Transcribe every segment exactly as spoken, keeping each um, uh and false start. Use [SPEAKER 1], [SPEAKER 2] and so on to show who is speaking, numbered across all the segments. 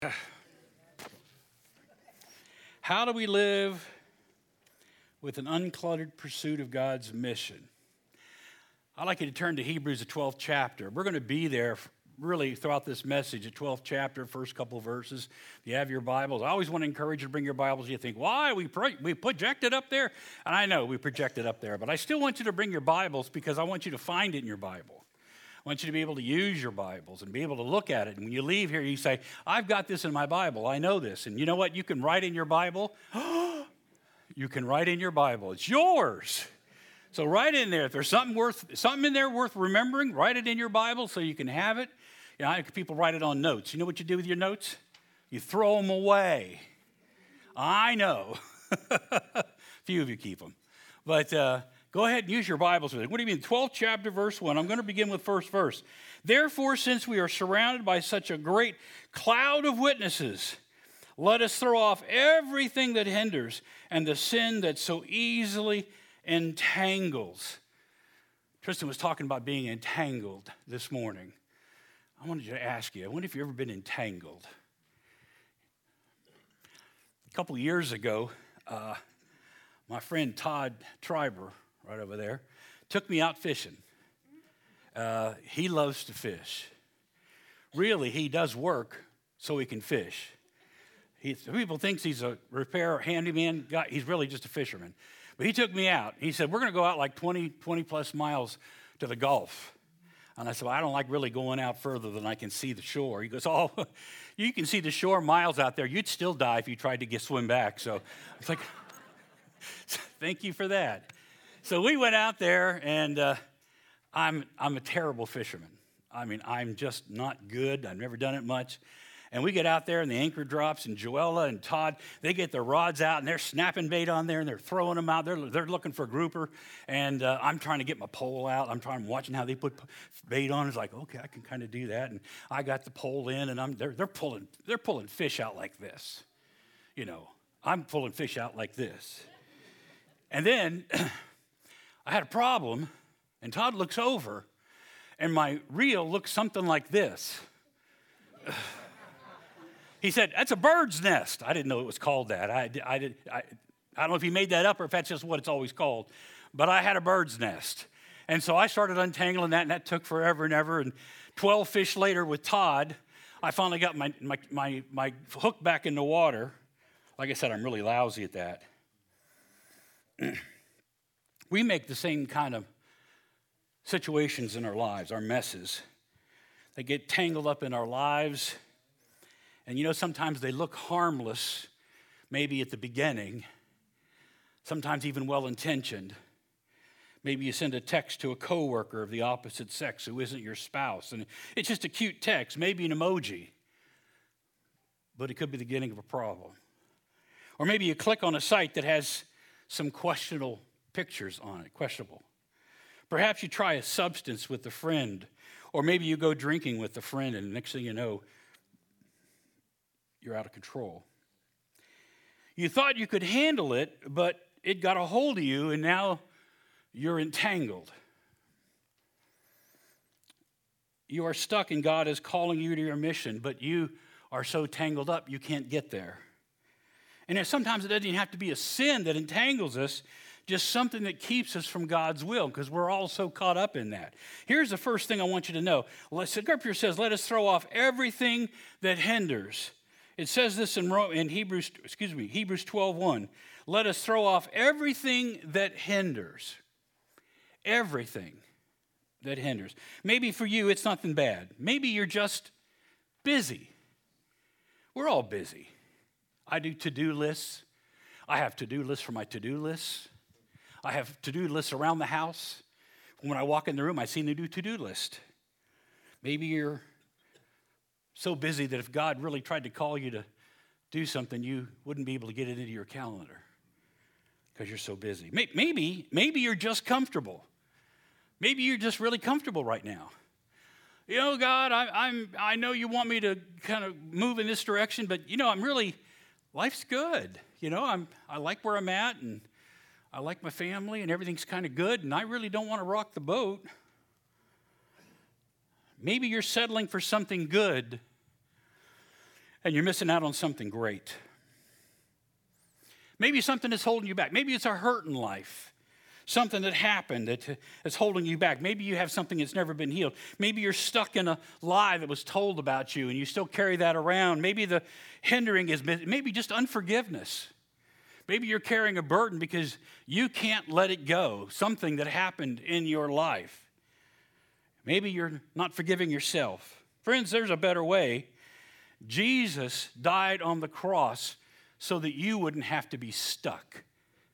[SPEAKER 1] How do we live with an uncluttered pursuit of God's mission? I'd like you to turn to Hebrews, the twelfth chapter. We're going to be there really throughout this message, the twelfth chapter, first couple of verses. If you have your Bibles, I always want to encourage you to bring your Bibles. You think, why? We, pro- we project it up there? And I know we project it up there, but I still want you to bring your Bibles because I want you to find it in your Bible. I want you to be able to use your Bibles and be able to look at it. And when you leave here, you say, I've got this in my Bible. I know this. And you know what? You can write in your Bible. You can write in your Bible. It's yours. So write in there. If there's something worth, something in there worth remembering, write it in your Bible so you can have it. You know, people write it on notes. You know what you do with your notes? You throw them away. I know. Few of you keep them. But uh, go ahead and use your Bibles with it. What do you mean? twelfth chapter, verse one. I'm going to begin with first verse. Therefore, since we are surrounded by such a great cloud of witnesses, let us throw off everything that hinders and the sin that so easily entangles. Tristan was talking about being entangled this morning. I wanted to ask you, I wonder if you've ever been entangled. A couple of years ago, uh, my friend Todd Triber, right over there, took me out fishing. Uh, he loves to fish. Really, he does work so he can fish. He, people think he's a repair handyman guy. He's really just a fisherman. But he took me out. He said, we're going to go out like twenty, twenty plus miles to the Gulf. And I said, well, I don't like really going out further than I can see the shore. He goes, oh, you can see the shore miles out there. You'd still die if you tried to get swim back. So it's like, thank you for that. So we went out there, and uh, I'm I'm a terrible fisherman. I mean, I'm just not good. I've never done it much. And we get out there, and the anchor drops, and Joella and Todd, they get their rods out, and they're snapping bait on there, and they're throwing them out. They're, they're looking for a grouper, and uh, I'm trying to get my pole out. I'm trying, watching how they put bait on. It's like, okay, I can kind of do that. And I got the pole in, and I'm they're, they're pulling they're pulling fish out like this. You know, I'm pulling fish out like this. And then I had a problem, and Todd looks over, and my reel looks something like this. He said, that's a bird's nest. I didn't know it was called that. I, I, did, I, I don't know if he made that up or if that's just what it's always called. But I had a bird's nest. And so I started untangling that, and that took forever and ever. And twelve fish later with Todd, I finally got my, my, my, my hook back in the water. Like I said, I'm really lousy at that. We make the same kind of situations in our lives, our messes. They get tangled up in our lives. And you know, sometimes they look harmless, maybe at the beginning, sometimes even well-intentioned. Maybe you send a text to a coworker of the opposite sex who isn't your spouse, and it's just a cute text, maybe an emoji, but it could be the beginning of a problem. Or maybe you click on a site that has some questionable pictures on it, questionable. Perhaps you try a substance with a friend, or maybe you go drinking with a friend, and next thing you know, you're out of control. You thought you could handle it, but it got a hold of you, and now you're entangled. You are stuck, and God is calling you to your mission, but you are so tangled up you can't get there. And sometimes it doesn't even have to be a sin that entangles us, just something that keeps us from God's will, because we're all so caught up in that. Here's the first thing I want you to know. Scripture says, let us throw off everything that hinders. It says this in, in Hebrews, excuse me, Hebrews twelve one. Let us throw off everything that hinders. Everything that hinders. Maybe for you, it's nothing bad. Maybe you're just busy. We're all busy. I do to-do lists. I have to-do lists for my to-do lists. I have to-do lists around the house. When I walk in the room, I see the new to-do list. Maybe you're so busy that if God really tried to call you to do something, you wouldn't be able to get it into your calendar because you're so busy. Maybe, maybe you're just comfortable. Maybe you're just really comfortable right now. You know, God, I, I'm, I know you want me to kind of move in this direction, but, you know, I'm really, life's good. You know, I'm, I like where I'm at, and I like my family, and everything's kind of good, and I really don't want to rock the boat. Maybe you're settling for something good and you're missing out on something great. Maybe something that's holding you back. Maybe it's a hurt in life, something that happened that is holding you back. Maybe you have something that's never been healed. Maybe you're stuck in a lie that was told about you and you still carry that around. Maybe the hindering is maybe just unforgiveness. Maybe you're carrying a burden because you can't let it go, something that happened in your life. Maybe you're not forgiving yourself. Friends, there's a better way. Jesus died on the cross so that you wouldn't have to be stuck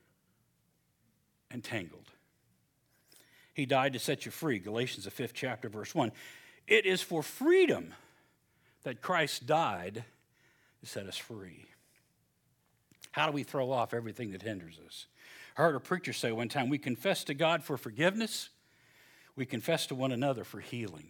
[SPEAKER 1] and tangled. He died to set you free. Galatians, the fifth chapter, verse one. It is for freedom that Christ died to set us free. How do we throw off everything that hinders us? I heard a preacher say one time, we confess to God for forgiveness. We confess to one another for healing.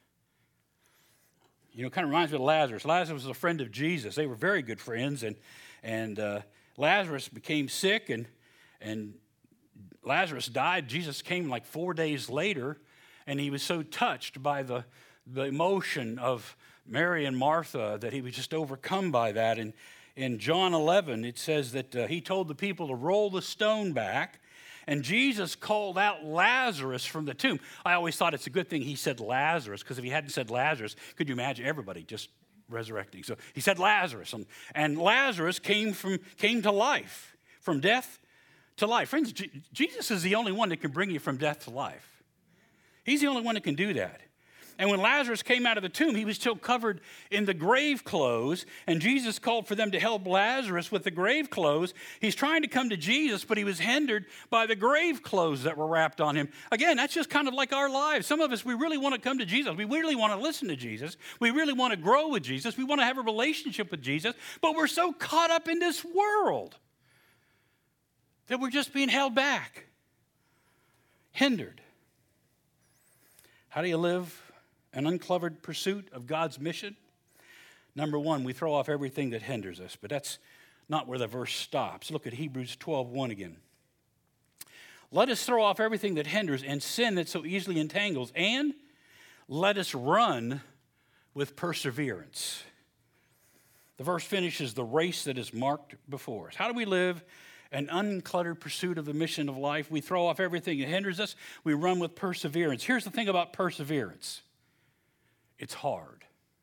[SPEAKER 1] You know, it kind of reminds me of Lazarus. Lazarus was a friend of Jesus. They were very good friends, and and uh, Lazarus became sick, and and Lazarus died. Jesus came like four days later, and he was so touched by the the emotion of Mary and Martha that he was just overcome by that. And in John eleven, it says that uh, he told the people to roll the stone back. And Jesus called out Lazarus from the tomb. I always thought it's a good thing he said Lazarus, because if he hadn't said Lazarus, could you imagine everybody just resurrecting? So he said Lazarus, and, and Lazarus came from came to life, from death to life. Friends, G- Jesus is the only one that can bring you from death to life. He's the only one that can do that. And when Lazarus came out of the tomb, he was still covered in the grave clothes, and Jesus called for them to help Lazarus with the grave clothes. He's trying to come to Jesus, but he was hindered by the grave clothes that were wrapped on him. Again, that's just kind of like our lives. Some of us, we really want to come to Jesus. We really want to listen to Jesus. We really want to grow with Jesus. We want to have a relationship with Jesus, but we're so caught up in this world that we're just being held back, hindered. How do you live an uncluttered pursuit of God's mission? Number one, we throw off everything that hinders us, but that's not where the verse stops. Look at Hebrews twelve one again. Let us throw off everything that hinders and sin that so easily entangles, and let us run with perseverance. The verse finishes the race that is marked before us. How do we live an uncluttered pursuit of the mission of life? We throw off everything that hinders us. We run with perseverance. Here's the thing about perseverance. It's hard.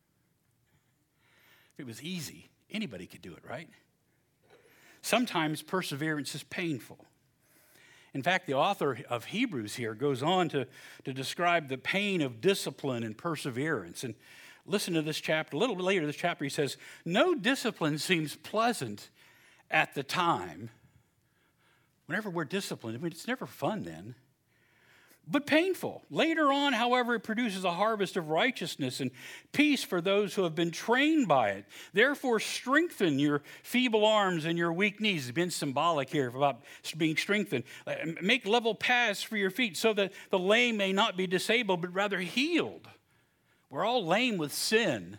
[SPEAKER 1] If it was easy, anybody could do it, right? Sometimes perseverance is painful. In fact, the author of Hebrews here goes on to, to describe the pain of discipline and perseverance. And listen to this chapter. A little bit later in this chapter, he says, no discipline seems pleasant at the time. Whenever we're disciplined, I mean, it's never fun then, but painful. Later on, however, it produces a harvest of righteousness and peace for those who have been trained by it. Therefore, strengthen your feeble arms and your weak knees. It's been symbolic here about being strengthened. Make level paths for your feet so that the lame may not be disabled, but rather healed. We're all lame with sin.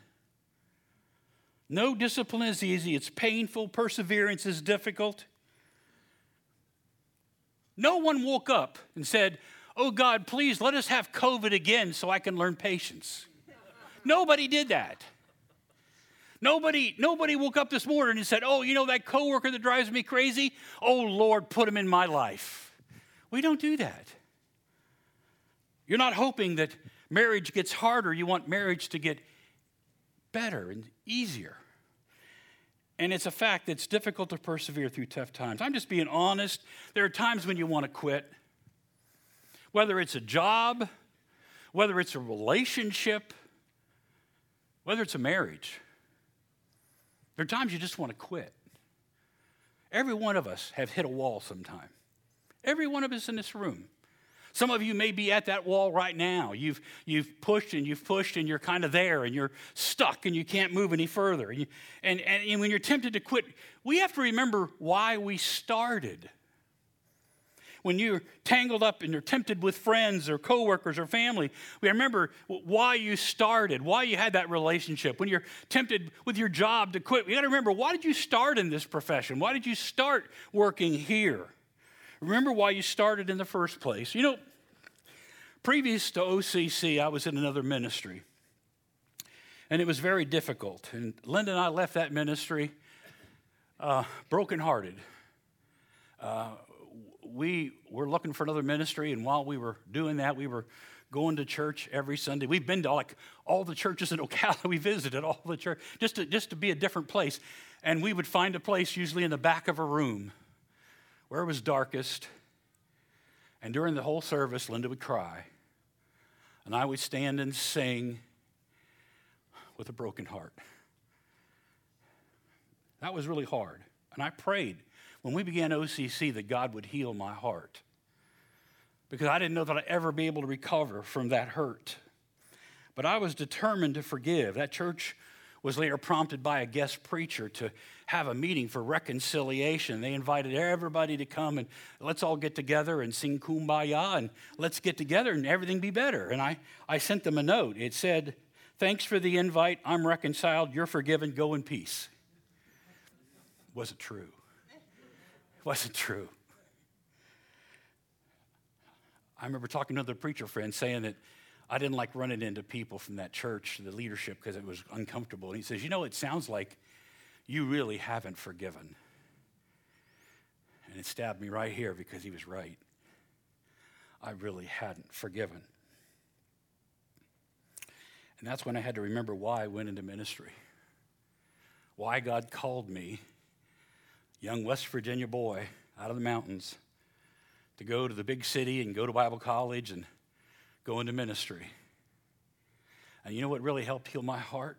[SPEAKER 1] No discipline is easy. It's painful. Perseverance is difficult. No one woke up and said, oh, God, please let us have COVID again so I can learn patience. Nobody did that. Nobody, nobody woke up this morning and said, oh, you know that coworker that drives me crazy? Oh, Lord, put him in my life. We don't do that. You're not hoping that marriage gets harder. You want marriage to get better and easier. And it's a fact that it's difficult to persevere through tough times. I'm just being honest. There are times when you want to quit. Whether it's a job, whether it's a relationship, whether it's a marriage. There are times you just want to quit. Every one of us have hit a wall sometime. Every one of us in this room. Some of you may be at that wall right now. You've, you've pushed and you've pushed and you're kind of there and you're stuck and you can't move any further. And, you, and, and, and when you're tempted to quit, we have to remember why we started. When you're tangled up and you're tempted with friends or coworkers or family, we remember why you started, why you had that relationship. When you're tempted with your job to quit, we got to remember, why did you start in this profession? Why did you start working here? Remember why you started in the first place. You know, previous to O C C, I was in another ministry. And it was very difficult. And Linda and I left that ministry uh, brokenhearted. Uh, we were looking for another ministry, and while we were doing that, we were going to church every Sunday. We've been to like all the churches in Ocala. We visited all the church just to, just to be a different place. And we would find a place usually in the back of a room where it was darkest. And during the whole service, Linda would cry. And I would stand and sing with a broken heart. That was really hard. And I prayed when we began O C C that God would heal my heart, because I didn't know that I'd ever be able to recover from that hurt. But I was determined to forgive. That church was later prompted by a guest preacher to have a meeting for reconciliation. They invited everybody to come and let's all get together and sing Kumbaya and let's get together and everything be better. And I, I sent them a note. It said, "Thanks for the invite. I'm reconciled. You're forgiven. Go in peace." Wasn't true. Wasn't true. I remember talking to another preacher friend saying that I didn't like running into people from that church, the leadership, because it was uncomfortable. And he says, "You know, it sounds like you really haven't forgiven." And it stabbed me right here because he was right. I really hadn't forgiven. And that's when I had to remember why I went into ministry, why God called me, young West Virginia boy out of the mountains, to go to the big city and go to Bible college and go into ministry. And you know what really helped heal my heart?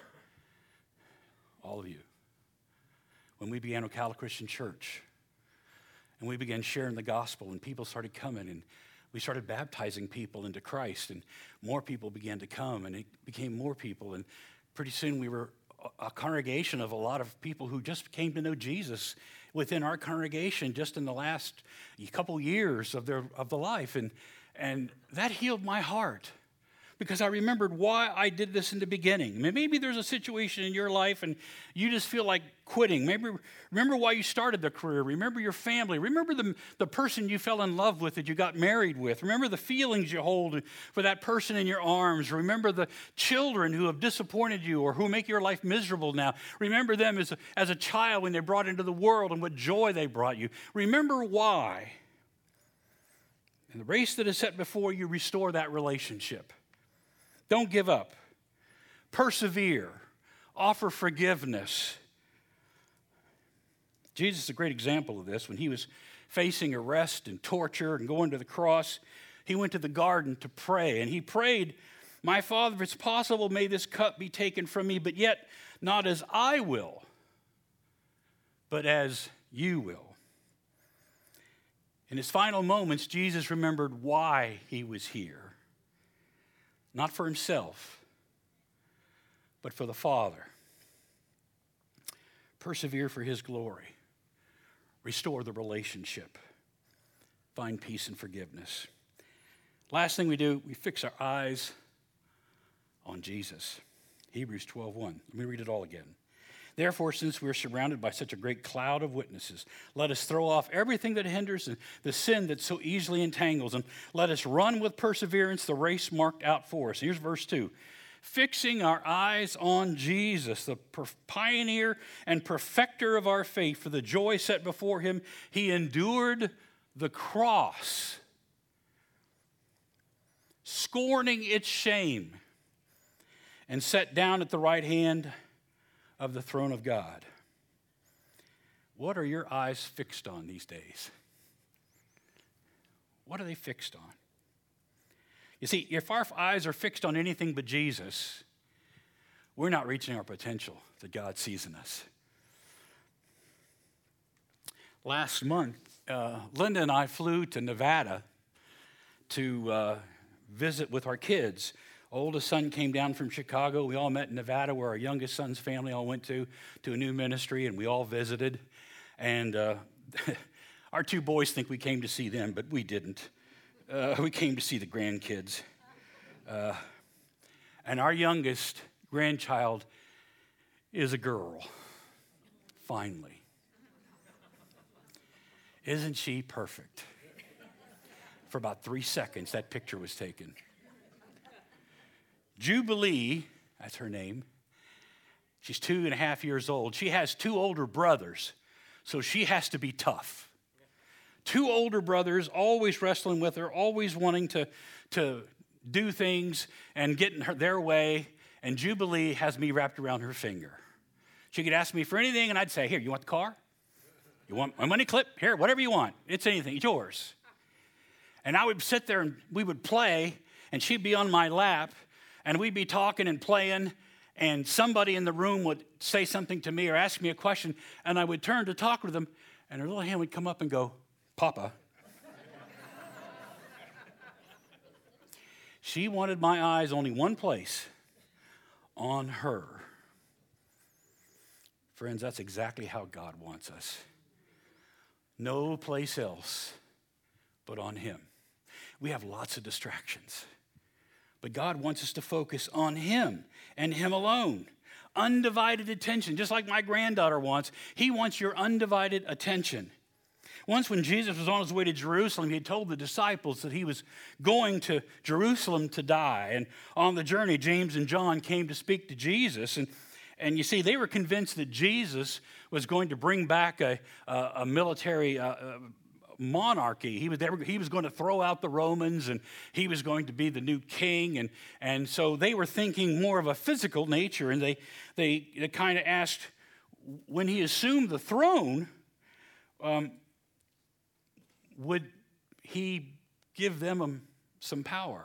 [SPEAKER 1] All of you. When we began Ocala Christian Church and we began sharing the gospel and people started coming and we started baptizing people into Christ and more people began to come and it became more people, and pretty soon we were a congregation of a lot of people who just came to know Jesus within our congregation just in the last couple years of their of the life. And, and that healed my heart because I remembered why I did this in the beginning. Maybe there's a situation in your life and you just feel like quitting. Maybe remember why you started the career. Remember your family. Remember the, the person you fell in love with that you got married with. Remember the feelings you hold for that person in your arms. Remember the children who have disappointed you or who make your life miserable now. Remember them as a, as a child when they brought into the world and what joy they brought you. Remember why. And the race that is set before you, restore that relationship. Don't give up. Persevere. Offer forgiveness. Jesus is a great example of this. When he was facing arrest and torture and going to the cross, he went to the garden to pray. And he prayed, "My Father, if it's possible, may this cup be taken from me, but yet not as I will, but as you will." In his final moments, Jesus remembered why he was here. Not for himself, but for the Father. Persevere for his glory. Restore the relationship. Find peace and forgiveness. Last thing we do, we fix our eyes on Jesus. Hebrews twelve one. Let me read it all again. "Therefore, since we are surrounded by such a great cloud of witnesses, let us throw off everything that hinders and the sin that so easily entangles, and let us run with perseverance the race marked out for us." Here's verse two. "Fixing our eyes on Jesus, the pioneer and perfecter of our faith, for the joy set before him, he endured the cross, scorning its shame, and sat down at the right hand of the throne of God." What are your eyes fixed on these days? What are they fixed on? You see, if our eyes are fixed on anything but Jesus, we're not reaching our potential that God sees in us. Last month, uh, Linda and I flew to Nevada to uh, visit with our kids. Oldest son came down from Chicago. We all met in Nevada, where our youngest son's family all went to, to a new ministry, and we all visited. And uh, our two boys think we came to see them, but we didn't. Uh, we came to see the grandkids. Uh, and our youngest grandchild is a girl, finally. Isn't she perfect? For about three seconds, that picture was taken. Jubilee, That's her name. She's two and a half years old. She has two older brothers, so she has to be tough. Two older brothers, always wrestling with her, always wanting to, to do things and get in her, their way. And Jubilee has me wrapped around her finger. She could ask me for anything, and I'd say, here, you want the car? You want my money clip? Here, whatever you want. It's anything. It's yours. And I would sit there, and we would play, and she'd be on my lap, and we'd be talking and playing, and somebody in the room would say something to me or ask me a question, and I would turn to talk with them, and her little hand would come up and go, Papa. She wanted my eyes only one place, on her. Friends, that's exactly how God wants us. No place else but on him. We have lots of distractions. But God wants us to focus on him and him alone. Undivided attention, just like my granddaughter wants. He wants your undivided attention. Once when Jesus was on his way to Jerusalem, he had told the disciples that he was going to Jerusalem to die. And on the journey, James and John came to speak to Jesus. And, and you see, they were convinced that Jesus was going to bring back a, a, a military uh, monarchy. He was, they were, he was going to throw out the Romans, and he was going to be the new king. And, and so they were thinking more of a physical nature. And they, they, they kind of asked, when he assumed the throne, um, would he give them um, some power?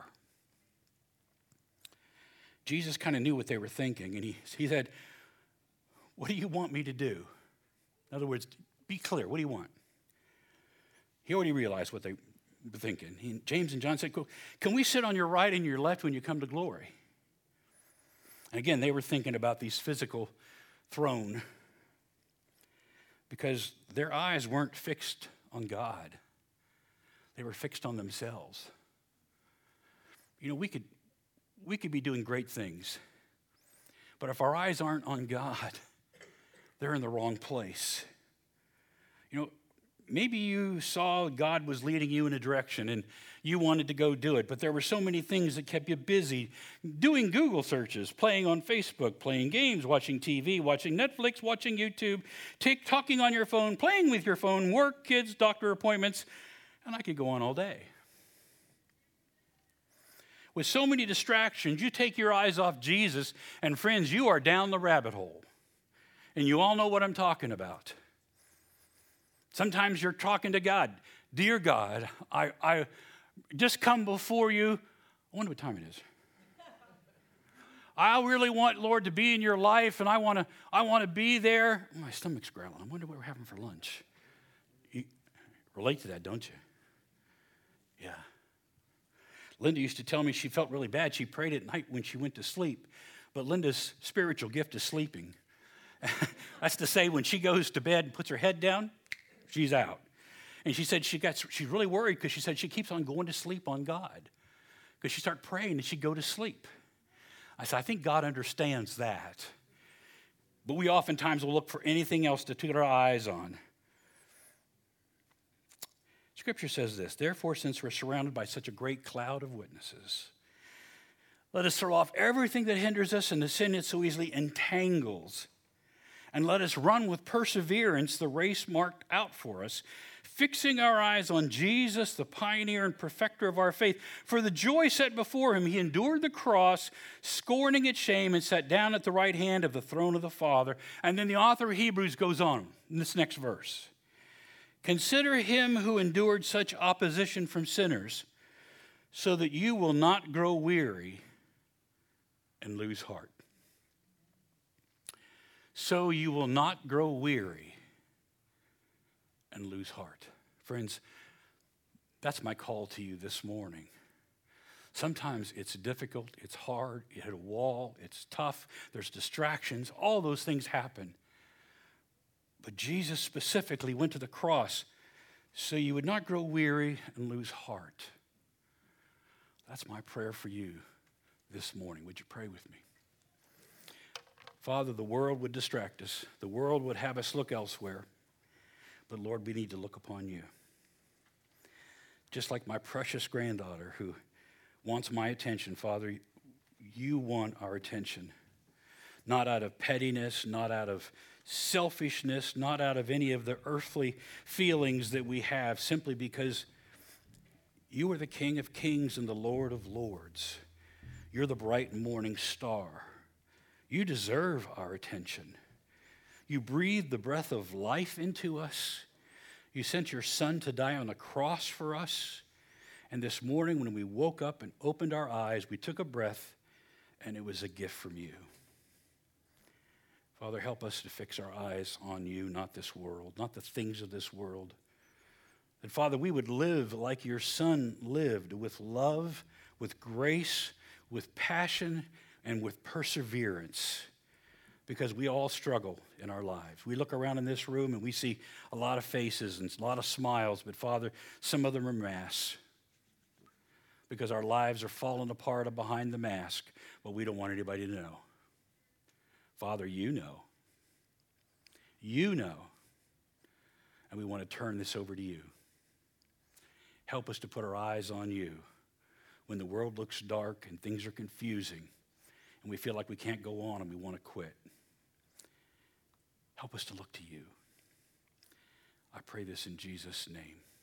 [SPEAKER 1] Jesus kind of knew what they were thinking, and he, he said, what do you want me to do? In other words, be clear. What do you want? He already realized what they were thinking. He, James and John said, can we sit on your right and your left when you come to glory? And again, they were thinking about these physical throne because their eyes weren't fixed on God. They were fixed on themselves. You know, we could, we could be doing great things, but if our eyes aren't on God, they're in the wrong place. You know, maybe you saw God was leading you in a direction and you wanted to go do it, but there were so many things that kept you busy doing Google searches, playing on Facebook, playing games, watching T V, watching Netflix, watching YouTube, take, talking on your phone, playing with your phone, work, kids, doctor appointments, and I could go on all day. With so many distractions, you take your eyes off Jesus, and friends, you are down the rabbit hole. And you all know what I'm talking about. Sometimes you're talking to God. Dear God, I, I just come before you. I wonder what time it is. I really want, Lord, to be in your life, and I want to I want to be there. My stomach's growling. I wonder what we're having for lunch. You relate to that, don't you? Yeah. Linda used to tell me she felt really bad. She prayed at night when she went to sleep. But Linda's spiritual gift is sleeping. That's to say, when she goes to bed and puts her head down, she's out. And she said she got, she's really worried because she said she keeps on going to sleep on God. Because she started praying and she'd go to sleep. I said, I think God understands that. But we oftentimes will look for anything else to put our eyes on. Scripture says this, therefore, since we're surrounded by such a great cloud of witnesses, let us throw off everything that hinders us and the sin that so easily entangles. And let us run with perseverance the race marked out for us, fixing our eyes on Jesus, the pioneer and perfecter of our faith. For the joy set before him, he endured the cross, scorning its shame, and sat down at the right hand of the throne of the Father. And then the author of Hebrews goes on in this next verse. Consider him who endured such opposition from sinners, so that you will not grow weary and lose heart. So you will not grow weary and lose heart. Friends, that's my call to you this morning. Sometimes it's difficult, it's hard, you hit a wall, it's tough, there's distractions, all those things happen. But Jesus specifically went to the cross so you would not grow weary and lose heart. That's my prayer for you this morning. Would you pray with me? Father, the world would distract us. The world would have us look elsewhere. But Lord, we need to look upon you. Just like my precious granddaughter who wants my attention, Father, you want our attention. not out of pettiness, not out of selfishness, not out of any of the earthly feelings that we have, simply because you are the King of kings and the Lord of lords. You're the bright morning star. You deserve our attention. You breathed the breath of life into us. You sent your Son to die on a cross for us. And this morning when we woke up and opened our eyes, we took a breath, and it was a gift from you. Father, help us to fix our eyes on you, not this world, not the things of this world. That, Father, we would live like your Son lived, with love, with grace, with passion, and with perseverance, because we all struggle in our lives. We look around in this room and we see a lot of faces and a lot of smiles, but Father, some of them are masks, because our lives are falling apart behind the mask, but we don't want anybody to know. Father, you know. You know. And we want to turn this over to you. Help us to put our eyes on you when the world looks dark and things are confusing and we feel like we can't go on and we want to quit. Help us to look to you. I pray this in Jesus' name.